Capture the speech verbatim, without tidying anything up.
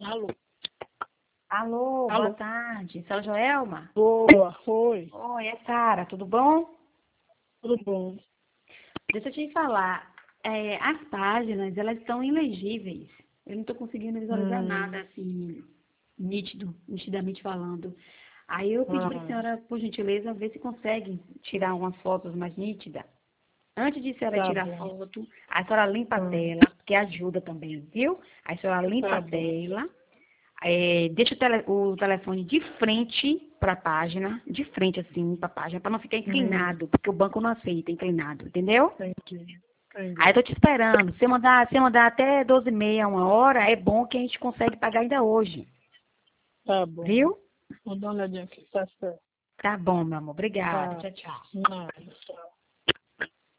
Alô? Alô, boa Alô? tarde. Senhora Joelma? Boa, oi. Oi, é Sara, tudo bom? Tudo bom? Deixa eu te falar. é, as páginas, elas estão ilegíveis. Eu não estou conseguindo visualizar Hum, nada assim, nítido, nitidamente falando. Aí eu pedi para a ah, senhora, por gentileza, ver se consegue tirar umas fotos mais nítidas. Antes de a senhora tá tirar bom. foto, a senhora limpa a Hum, tela, que ajuda também, viu? A senhora limpa tá a bom. tela. É, deixa o, tele- o telefone de frente para a página, de frente assim para a página, para não ficar Hum, inclinado, porque o banco não aceita inclinado, entendeu? entendi. Aí eu Entendi. tô te esperando. Se eu mandar, se eu mandar até doze e meia, uma hora, é bom que a gente consegue pagar ainda hoje, Tá bom. viu? Vou dar uma olhadinha aqui. Tá certo. Tá bom, meu amor. Obrigada. Tá. Tchau, tchau. Nada. Tchau.